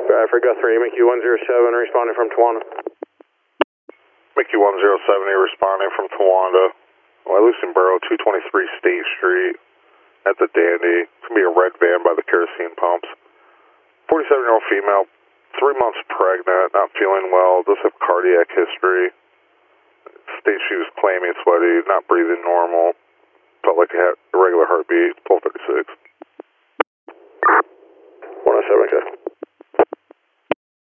Africa 3, Mickey 107, responding from Tawanda. Mickey 107, responding from Tawanda. Lucien Borough, 223 State Street at the Dandy. It's going to be a red van by the kerosene pumps. 47-year-old female, 3 months pregnant, not feeling well, does have cardiac history. State she was clammy, sweaty, not breathing normal. Felt like it had a regular heartbeat, 1236. 107, okay.